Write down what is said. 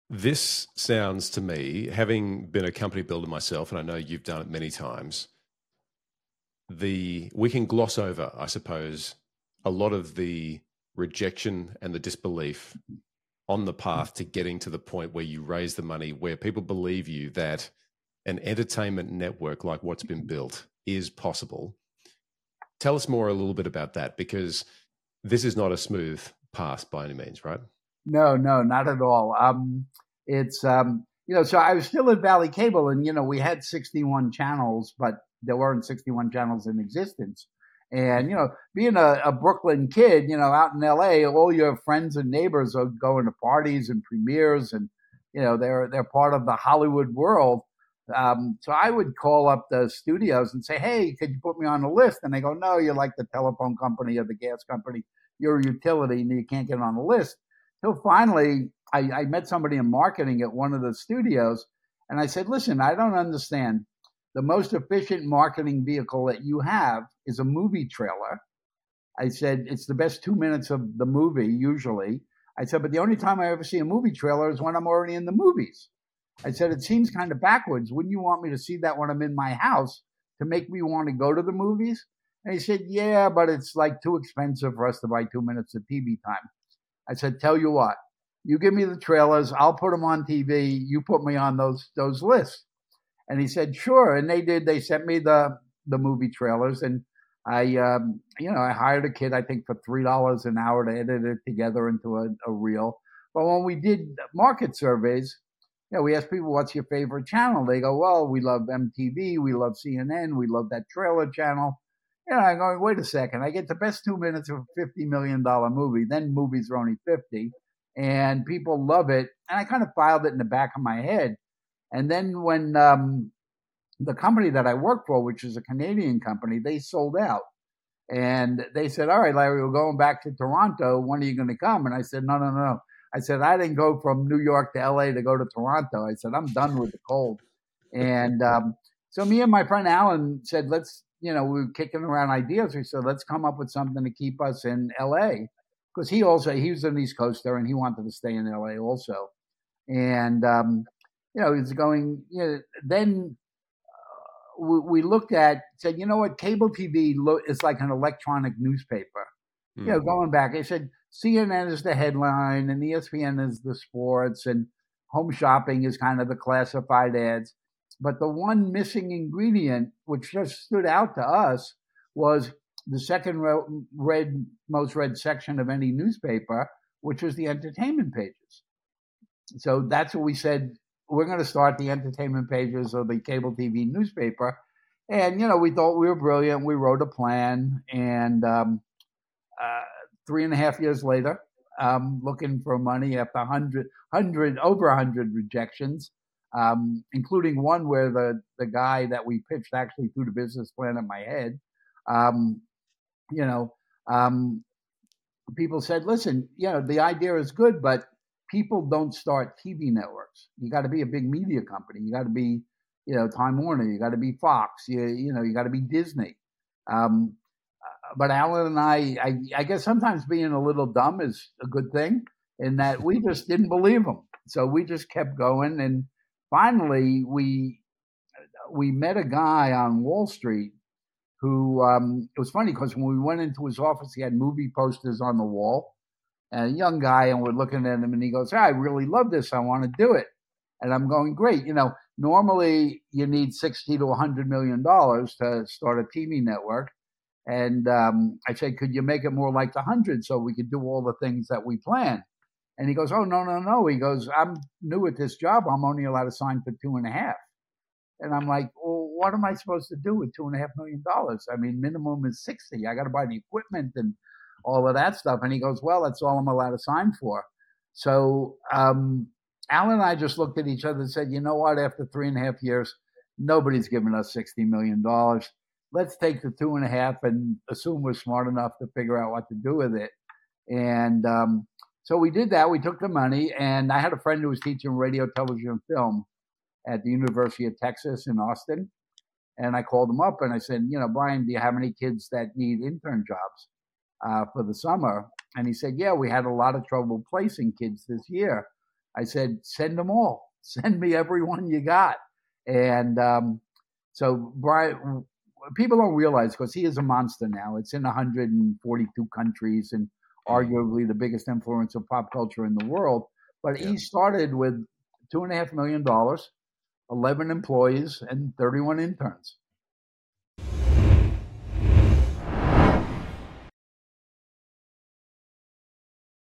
This sounds to me, having been a company builder myself, and I know you've done it many times, we can gloss over, I suppose, a lot of the rejection and the disbelief on the path to getting to the point where you raise the money, where people believe you that an entertainment network like what's been built is possible. Tell us more a little bit about that, because this is not a smooth path by any means, right? No, not at all. It's so I was still at Valley Cable, and we had 61 channels, but there weren't 61 channels in existence. And being a Brooklyn kid, out in LA, all your friends and neighbors are going to parties and premieres, and they're part of the Hollywood world. So I would call up the studios and say, "Hey, could you put me on the list?" And they go, "No, you're like the telephone company or the gas company. You're a utility, and you can't get on the list." Till finally, I met somebody in marketing at one of the studios, and I said, "Listen, I don't understand. The most efficient marketing vehicle that you have is a movie trailer." I said, "It's the best 2 minutes of the movie, usually." I said, "But the only time I ever see a movie trailer is when I'm already in the movies." I said, "It seems kind of backwards. Wouldn't you want me to see that when I'm in my house to make me want to go to the movies?" And he said, "Yeah, but it's like too expensive for us to buy 2 minutes of TV time." I said, "Tell you what, you give me the trailers, I'll put them on TV. You put me on those lists." And he said, "Sure." And they did. They sent me the movie trailers, and I hired a kid, I think, for $3 an hour to edit it together into a reel. But when we did market surveys, we asked people, "What's your favorite channel?" They go, "Well, we love MTV, we love CNN, we love that trailer channel." I'm going, "Wait a second. I get the best 2 minutes of a $50 million movie. Then movies are only 50, and people love it." And I kind of filed it in the back of my head. And then when the company that I work for, which is a Canadian company, they sold out. And they said, "All right, Larry, we're going back to Toronto. When are you going to come?" And I said, "No, no, no." I said, "I didn't go from New York to LA to go to Toronto." I said, "I'm done with the cold." And so me and my friend Alan said, we were kicking around ideas. We said, "Let's come up with something to keep us in LA." Because he was an East Coaster and he wanted to stay in LA also. And, he's going, then we looked at, said, "You know what, cable TV is like an electronic newspaper." Going back, I said, CNN is the headline and ESPN is the sports and home shopping is kind of the classified ads. But the one missing ingredient, which just stood out to us, was the second most read section of any newspaper, which was the entertainment pages. So that's what we said. We're going to start the entertainment pages of the cable TV newspaper. And, we thought we were brilliant. We wrote a plan. And 3.5 years later, looking for money after over 100 rejections, including one where the guy that we pitched actually threw the business plan at my head. Um, you know, um, People said, "Listen, the idea is good, but people don't start TV networks. You got to be a big media company. You got to be, Time Warner. You got to be Fox. You got to be Disney." Um, but Alan and I guess sometimes being a little dumb is a good thing in that we just didn't believe him. So we just kept going. And finally, we met a guy on Wall Street who, it was funny because when we went into his office, he had movie posters on the wall, and a young guy, and we're looking at him and he goes, "I really love this. I want to do it." And I'm going, "Great. Normally you need 60 to $100 million to start a TV network." And I said, "Could you make it more like the 100 so we could do all the things that we plan?" And he goes, "Oh, no, no, no." He goes, "I'm new at this job. I'm only allowed to sign for 2.5." And I'm like, "Well, what am I supposed to do with $2.5 million? I mean, minimum is 60. I got to buy the equipment and all of that stuff." And he goes, "Well, that's all I'm allowed to sign for." So Alan and I just looked at each other and said, "You know what? After 3.5 years, nobody's giving us $60 million. Let's take the 2.5 and assume we're smart enough to figure out what to do with it." And so we did that. We took the money, and I had a friend who was teaching radio, television, film at the University of Texas in Austin. And I called him up and I said, "Brian, do you have any kids that need intern jobs for the summer?" And he said, "Yeah, we had a lot of trouble placing kids this year." I said, send them all. Send me everyone you got. And so Brian, people don't realize, because he is a monster now. It's in 142 countries and arguably the biggest influence of pop culture in the world. But he started with $2.5 million, 11 employees, and 31 interns.